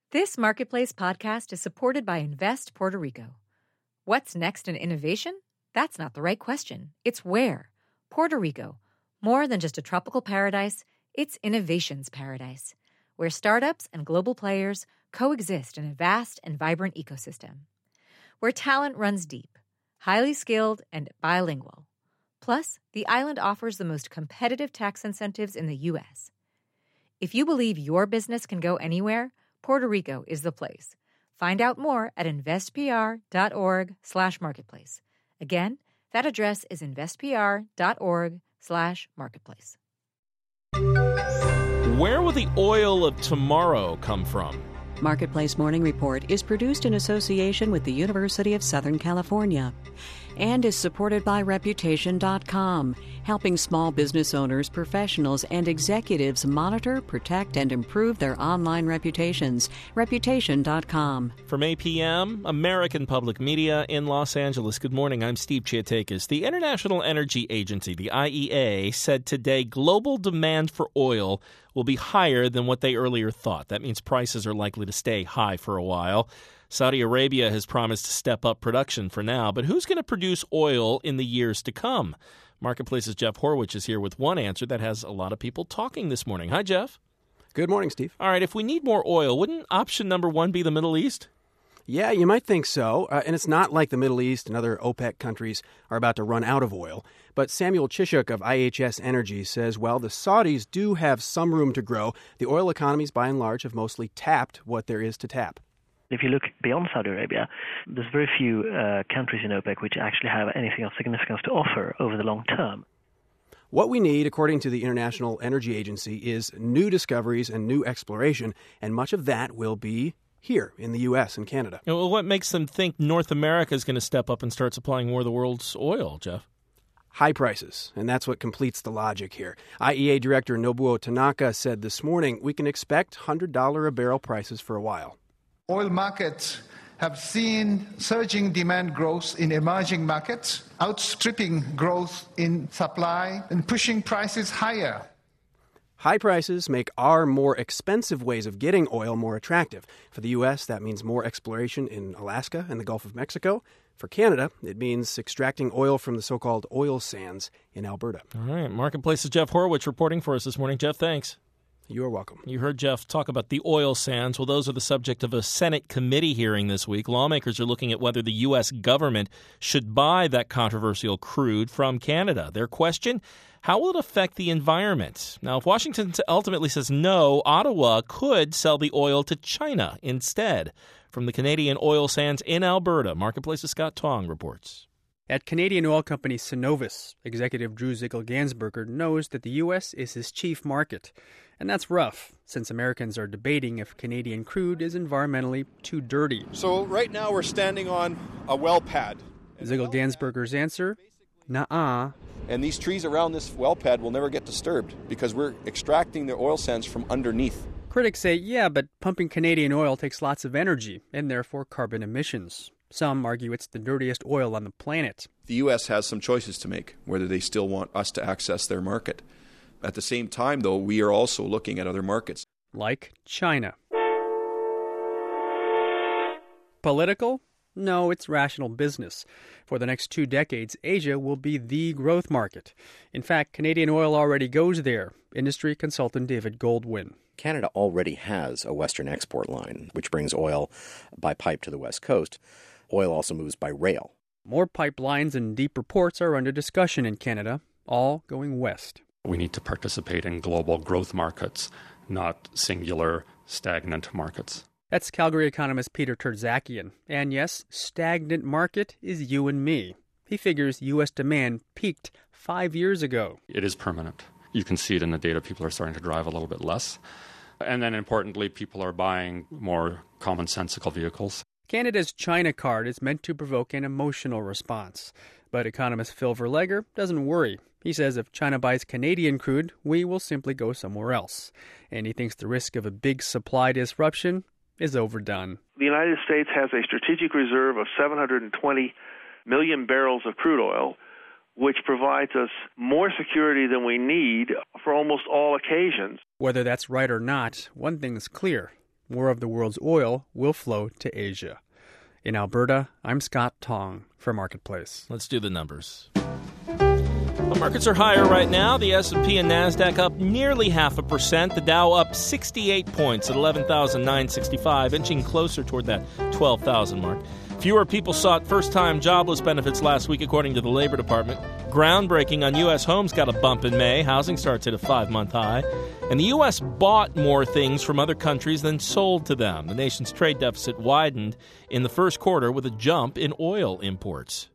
This Marketplace podcast is supported by Invest Puerto Rico. What's next in innovation? That's not the right question. It's where. Puerto Rico. More than just a tropical paradise, it's innovation's paradise, where startups and global players coexist in a vast and vibrant ecosystem. Where talent runs deep, highly skilled, and bilingual. Plus, the island offers the most competitive tax incentives in the U.S. If you believe your business can go anywhere, Puerto Rico is the place. Find out more at investpr.org/marketplace. Again, that address is investpr.org/marketplace. Where will the oil of tomorrow come from? Marketplace Morning Report is produced in association with the University of Southern California and is supported by Reputation.com, helping small business owners, professionals, and executives monitor, protect, and improve their online reputations. Reputation.com. From APM, American Public Media in Los Angeles. Good morning. I'm Steve Chiatakis. The International Energy Agency, the IEA, said today global demand for oil will be higher than what they earlier thought. That means prices are likely to stay high for a while. Saudi Arabia has promised to step up production for now, but who's going to produce oil in the years to come? Marketplace's Jeff Horwich is here with one answer that has a lot of people talking this morning. Hi, Jeff. Good morning, Steve. All right, if we need more oil, wouldn't option number one be the Middle East? Yeah, you might think so. And it's not like the Middle East and other OPEC countries are about to run out of oil. But Samuel Chishuk of IHS Energy says, well, the Saudis do have some room to grow. The oil economies, by and large, have mostly tapped what there is to tap. If you look beyond Saudi Arabia, there's very few countries in OPEC which actually have anything of significance to offer over the long term. What we need, according to the International Energy Agency, is new discoveries and new exploration, and much of that will be here in the U.S. and Canada. Well, what makes them think North America is going to step up and start supplying more of the world's oil, Jeff? High prices, and that's what completes the logic here. IEA Director Nobuo Tanaka said this morning we can expect $100 a barrel prices for a while. Oil markets have seen surging demand growth in emerging markets, outstripping growth in supply and pushing prices higher. High prices make our more expensive ways of getting oil more attractive. For the U.S., that means more exploration in Alaska and the Gulf of Mexico. For Canada, it means extracting oil from the so-called oil sands in Alberta. All right. Marketplace's Jeff Horwich reporting for us this morning. Jeff, thanks. You are welcome. You heard Jeff talk about the oil sands. Well, those are the subject of a Senate committee hearing this week. Lawmakers are looking at whether the U.S. government should buy that controversial crude from Canada. Their question, how will it affect the environment? Now, if Washington ultimately says no, Ottawa could sell the oil to China instead. From the Canadian oil sands in Alberta, Marketplace's Scott Tong reports. At Canadian oil company Cenovus, executive Drew Zickel-Gansberger knows that the U.S. is his chief market. And that's rough, since Americans are debating if Canadian crude is environmentally too dirty. So right now we're standing on a well pad. Zickel-Gansberger's answer, nuh-uh. And these trees around this well pad will never get disturbed because we're extracting the oil sands from underneath. Critics say, yeah, but pumping Canadian oil takes lots of energy and therefore carbon emissions. Some argue it's the dirtiest oil on the planet. The U.S. has some choices to make, whether they still want us to access their market. At the same time, though, we are also looking at other markets. Like China. Political? No, it's rational business. For the next 2 decades, Asia will be the growth market. In fact, Canadian oil already goes there. Industry consultant David Goldwyn. Canada already has a western export line, which brings oil by pipe to the west coast. Oil also moves by rail. More pipelines and deeper ports are under discussion in Canada, all going west. We need to participate in global growth markets, not singular, stagnant markets. That's Calgary economist Peter Terzakian. And yes, stagnant market is you and me. He figures U.S. demand peaked 5 years ago. It is permanent. You can see it in the data. People are starting to drive a little bit less. And then importantly, people are buying more commonsensical vehicles. Canada's China card is meant to provoke an emotional response. But economist Phil Verleger doesn't worry. He says if China buys Canadian crude, we will simply go somewhere else. And he thinks the risk of a big supply disruption is overdone. The United States has a strategic reserve of 720 million barrels of crude oil, which provides us more security than we need for almost all occasions. Whether that's right or not, one thing's clear. More of the world's oil will flow to Asia. In Alberta, I'm Scott Tong for Marketplace. Let's do the numbers. Well, markets are higher right now. The S&P and NASDAQ up nearly 0.5%. The Dow up 68 points at 11,965, inching closer toward that 12,000 mark. Fewer people sought first-time jobless benefits last week, according to the Labor Department. Groundbreaking on U.S. homes got a bump in May. Housing starts hit a 5-month high. And the U.S. bought more things from other countries than sold to them. The nation's trade deficit widened in the first quarter with a jump in oil imports.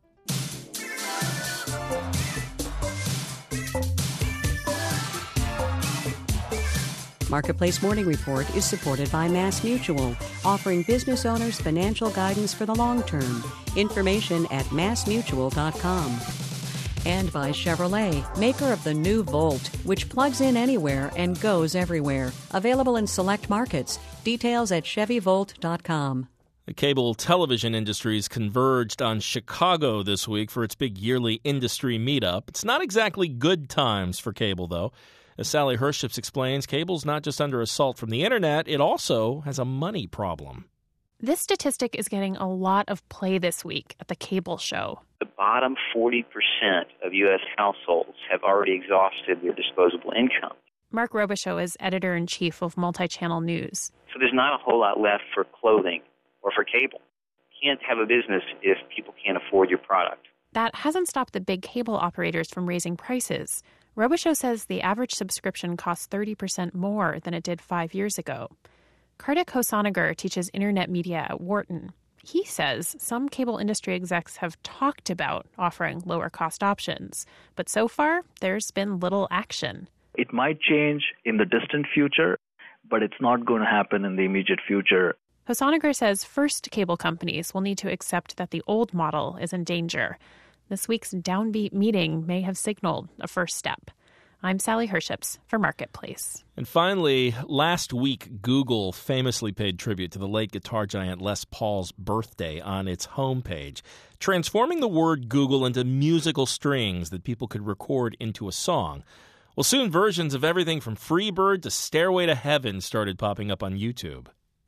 Marketplace Morning Report is supported by MassMutual, offering business owners financial guidance for the long term. Information at massmutual.com. And by Chevrolet, maker of the new Volt, which plugs in anywhere and goes everywhere. Available in select markets. Details at ChevyVolt.com. The cable television industries converged on Chicago this week for its big yearly industry meetup. It's not exactly good times for cable, though. As Sally Herships explains, cable's not just under assault from the internet, it also has a money problem. This statistic is getting a lot of play this week at the cable show. The bottom 40% of U.S. households have already exhausted their disposable income. Mark Robichaux is editor-in-chief of Multi-Channel News. So there's not a whole lot left for clothing or for cable. You can't have a business if people can't afford your product. That hasn't stopped the big cable operators from raising prices. Robichaux says the average subscription costs 30% more than it did 5 years ago. Kartik Hosanagar teaches internet media at Wharton. He says some cable industry execs have talked about offering lower-cost options, but so far there's been little action. It might change in the distant future, but it's not going to happen in the immediate future. Hosanagar says first cable companies will need to accept that the old model is in danger. This week's Downbeat meeting may have signaled a first step. I'm Sally Herships for Marketplace. And finally, last week, Google famously paid tribute to the late guitar giant Les Paul's birthday on its homepage, transforming the word Google into musical strings that people could record into a song. Well, soon versions of everything from Freebird to Stairway to Heaven started popping up on YouTube.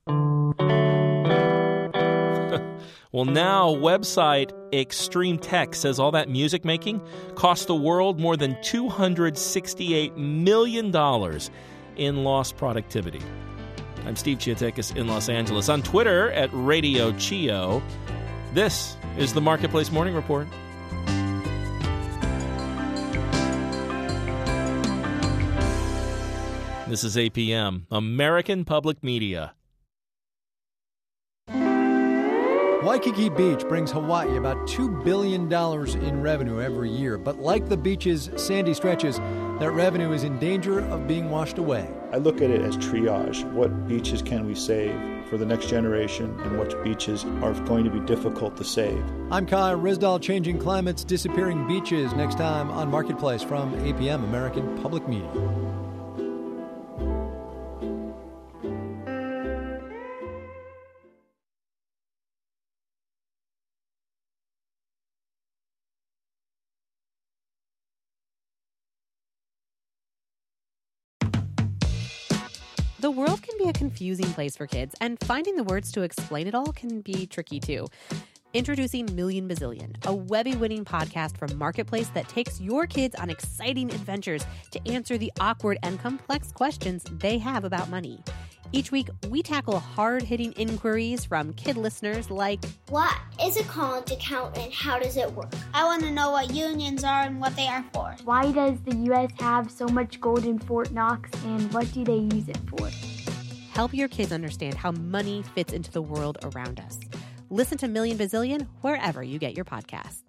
Well, now website Extreme Tech says all that music making cost the world more than $268 million in lost productivity. I'm Steve Chiatakis in Los Angeles. On Twitter at Radio Chio. This is the Marketplace Morning Report. This is APM, American Public Media. Waikiki Beach brings Hawaii about $2 billion in revenue every year. But like the beach's sandy stretches, that revenue is in danger of being washed away. I look at it as triage. What beaches can we save for the next generation and which beaches are going to be difficult to save? I'm Kai Risdal, Changing Climates, Disappearing Beaches, next time on Marketplace from APM, American Public Media. The world can be a confusing place for kids, and finding the words to explain it all can be tricky too. Introducing Million Bazillion, a Webby-winning podcast from Marketplace that takes your kids on exciting adventures to answer the awkward and complex questions they have about money. Each week, we tackle hard-hitting inquiries from kid listeners like, what is a college account and how does it work? I want to know what unions are and what they are for. Why does the U.S. have so much gold in Fort Knox and what do they use it for? Help your kids understand how money fits into the world around us. Listen to Million Bazillion wherever you get your podcasts.